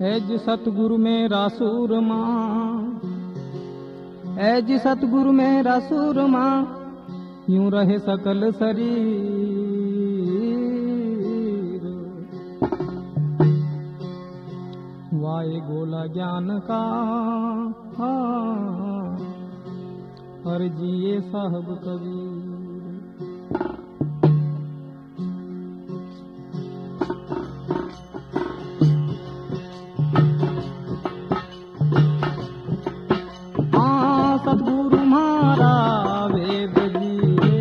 Age सतगुरु मेरा सूरमा, age सतगुरु मेरा सूरमा, यूं रहे सकल शरीर। वाए गोला ज्ञान का हर जिए साहब कबीर। सतगुरु मारा वेद जी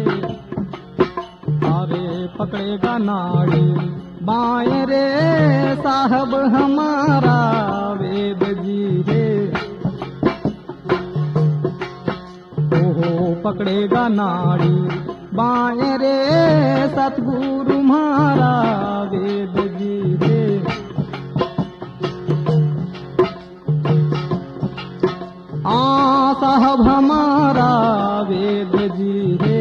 अरे पकड़ेगा नाड़ी बाएं रे साहब हमारा वेद जी है। ओहो पकड़ेगा नाड़ी बाएं रे सतगुरु मारा वेद जी है। साहब हमारा वेद जी है।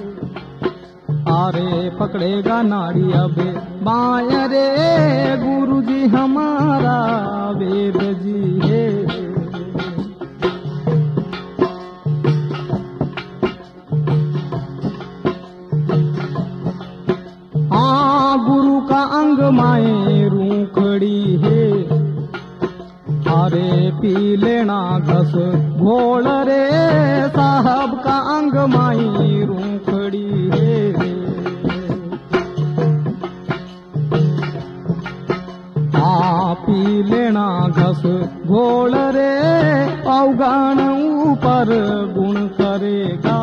अरे पकड़ेगा नाड़ी अब बाएं रे गुरु जी हमारा वेद जी है। गुरु का अंग माए रूखड़ी है। अरे पी लेना घस घोल रे साहब का अंग माई रूखड़ी है। पी लेना घस घोल रे अवगण ऊपर गुण करेगा।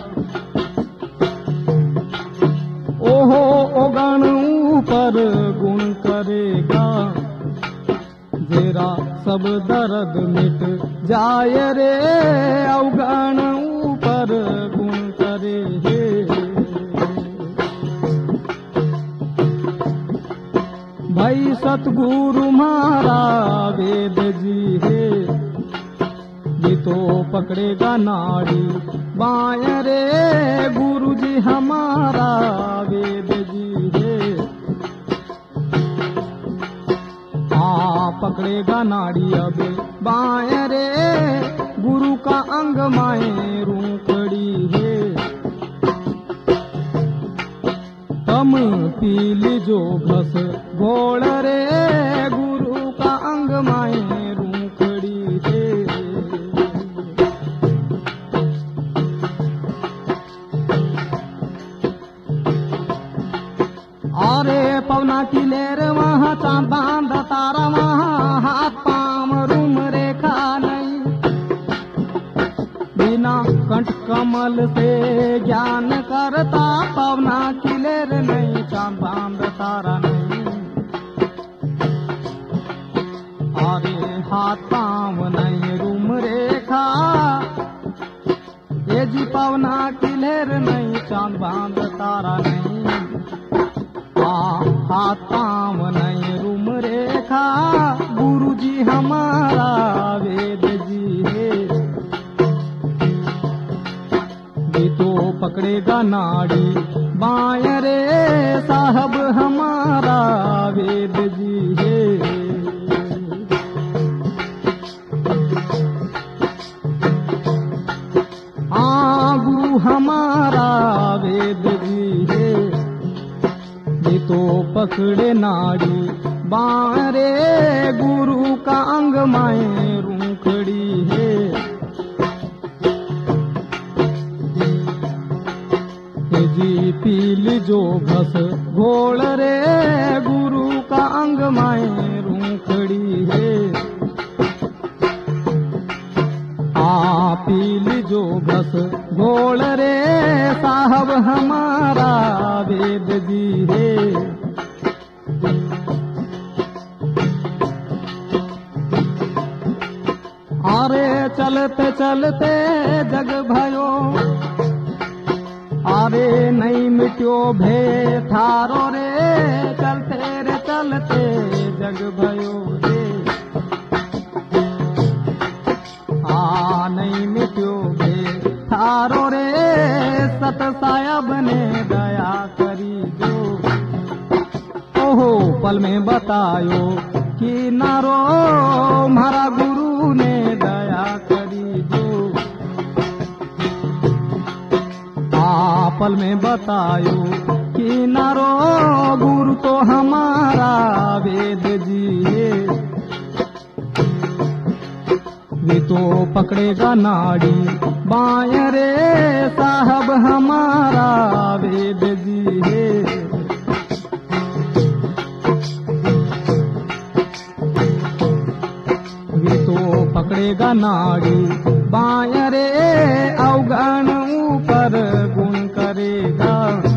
ओहो अवगण ऊपर गुण करेगा। तेरा सब दर्द मिट जाय रे अवगण ऊपर गुण करे हे। भाई सतगुरु मारा वेद जी है। ये तो पकड़ेगा नाड़ी बाएं रे गुरु जी हमारा वेद जी है। पकड़ेगा नाड़ी अब बाएं रे गुरु का अंग माए रूखड़ी है। तम पीली जो घस घोड़ रे गुरु का अंग माए रूखड़ी है। अरे पवना की लेर वहाँ चांद बांध तारा वहाँ हाथ पाम रूम रेखा नहीं। बिना कंठ कमल से ज्ञान करता पवना की लेर नहीं चांद बांध तारा नहीं। अरे हाथ पाम नहीं रूम रेखा ये जी पवना की लेर नहीं चांद बांध तारा नहीं। हाथ पाँव नहीं रूम रेखा गुरु जी हमारा वेद जी है। ये तो पकड़ेगा नाड़ी बाएं रे साहब हमारा वेद जी है। गुरु हमारा वेद जी है। ये तो पकड़े नाड़ी बाएं रे गुरु का अंग माए रूखड़ी है। जी पीली जो घस घोल रे गुरु का अंग माए रूखड़ी है। पीली जो घस घोल रे साहब हमारा वेद जी है। अरे चलते चलते जग भयो अरे नहीं मिट्यो भे थारो रे चलते रे चलते जग भयो रे। नहीं मिट्यो भे थारो रे सत साहब ने दया करी जो। ओहो पल में बतायो कि नारो हमारा गुरु ने दया करी जो आपल में बतायो कि नारो गुरु तो हमारा वेद जी है। वे तो पकड़ेगा नाड़ी बाएं रे साहब हमारा वेद जी है। वे तो पकड़ेगा नाड़ी बाएं रे अवगण ऊपर गुण करेगा।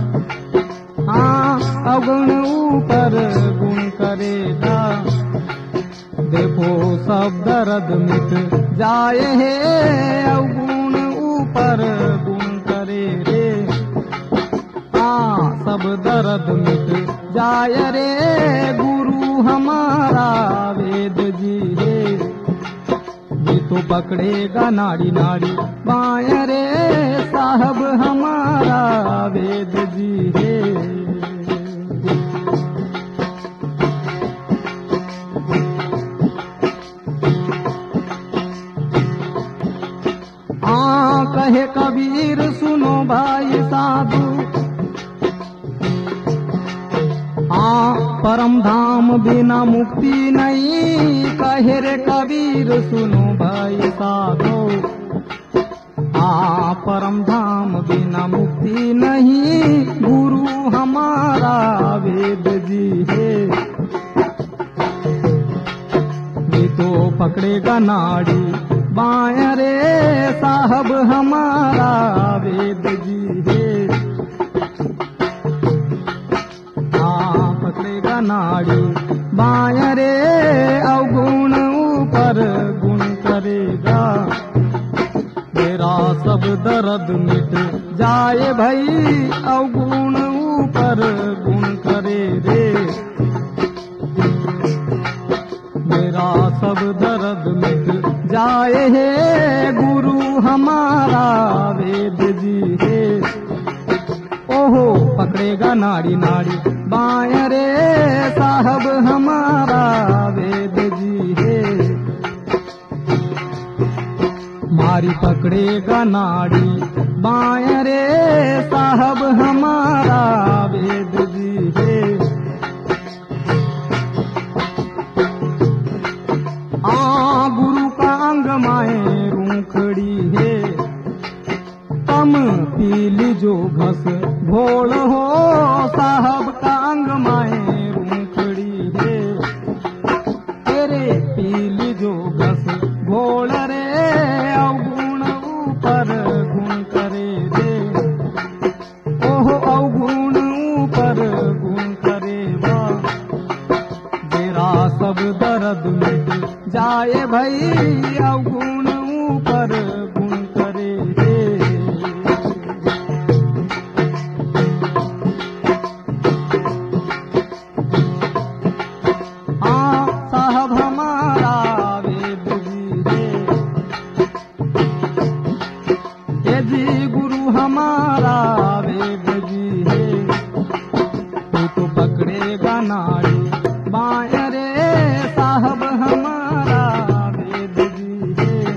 हाँ अवगुण ऊपर गुण करेगा। देखो सब दर्द मिट जाए है अवगुण ऊपर गुण करे रे। हाँ सब दर्द मिट जाए रे गुरु हमारा वेद जी है। ये तो पकड़ेगा नाड़ी नाड़ी बाएं रे साहब हमारा वेद जी है। कहे कबीर सुनो भाई साधु परम धाम बिना मुक्ति नहीं। कहे रे कबीर सुनो भाई साधु परम धाम बिना मुक्ति नहीं। गुरु हमारा वेद जी है। ये तो पकड़ेगा नाड़ी बाएं रे साहब हमारा वेद जी है। पकड़ेगा नाड़ी बाएं रे अवगुण ऊपर गुण करेगा। मेरा सब दर्द मिट जाए भई अवगुण ऊपर गुण करे रे। मेरा सब दर्द मिट जाए है गुरु हमारा वेद जी है। ओहो पकड़ेगा नाड़ी नाड़ी बाएं रे साहब हमारा वेद जी है। मारी पकड़ेगा नाड़ी बाएं रे साहब हमारा वेद जी है। गुरु का अंग माए रूखड़ी है। तम पीली जो घस भोल हो साहब का अंग माए रूखड़ी है। तेरे पीली जो घस भोल रे अवगुण ऊपर गुण करे रे। ओहो अवगुण ऊपर गुण करे बा। तेरा सब दर्द मिट जाए भई अवगुण ऊपर गुण करे रे। साहब हमारा वेद जी है। ये जी गुरु हमारा वेद जी है। तू तो पकड़ेगा नाड़ी बाएं रे साहब हमारा वेद जी है।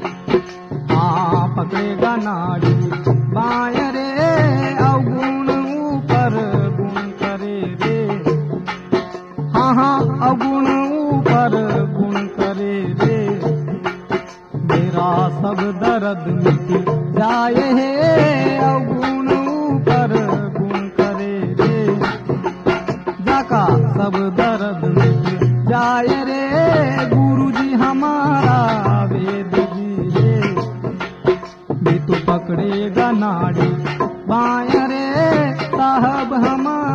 पकड़ेगा नाड़ी बाएं रे अवगुण ऊपर गुण करे रे। हाँ अवगुण ऊपर गुण करे रे। मेरा सब दर्द मिट जाए है अवगुण ऊपर गुण करे रे। जाका सब दर्द मिट जाए रे गुरु जी हमारा वेद जी है। भी तो पकड़ेगा नाड़ी बाएं रे साहब हमारा